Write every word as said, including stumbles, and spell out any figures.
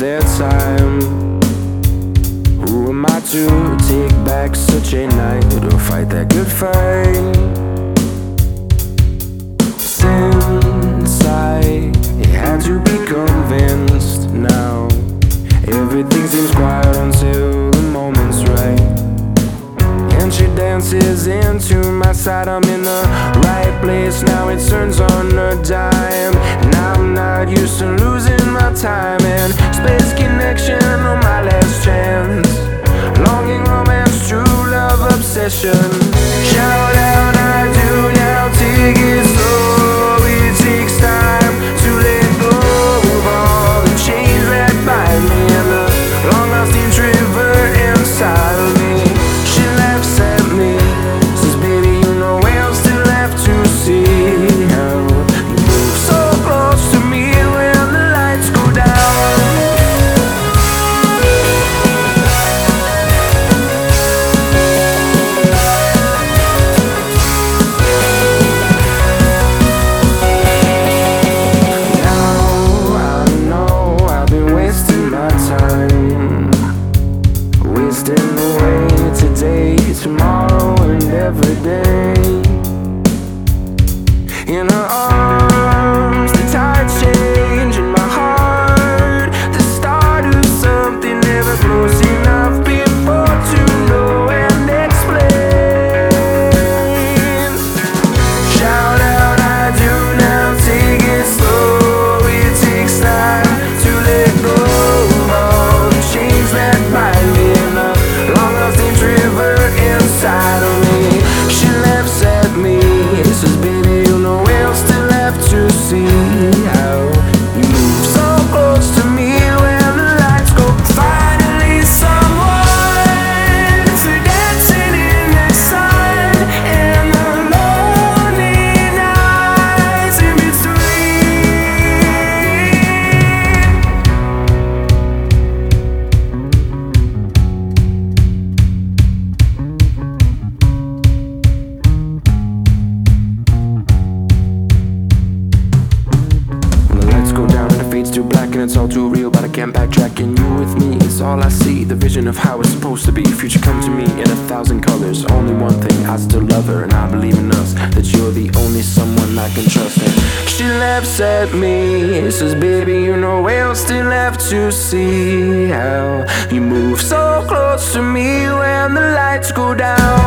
their time. Who am I to take back such a night, or fight that good fight? Since I had to be convinced now, everything seems quiet until the moment's right. And she dances into my side, I'm in the right place now, it turns on a dime. And I'm not used to losing my time, and space connection on my last chance. Longing, romance, true love, obsession. Shout out, I do now, take it slow. It takes time to let go of all the chains that bind me, and the long lost river inside of me. She laughs at me, says, baby, you know we're still left to see how you move so close to me when the lights go down. Wasting away today, tomorrow, and every day. In her arms, the tides change. In my heart, the start of something never close enough before to know and explain. Shout out, I do now, take it slow. It takes time to let go of all the chains that bind me, inside of me. She laughs at me, says, baby, you know we'll still have to see how you move so close to me when the lights go. Finally someone for dancing in the sun and the lonely nights in too black and it's all too real, but I can't backtrack. And you with me is all I see, the vision of how it's supposed to be. Future come to me in a thousand colors. Only one thing, I still love her, and I believe in us, that you're the only someone I can trust. And she laughs at me, says, baby, you know we'll still have to see how you move so close to me when the lights go down.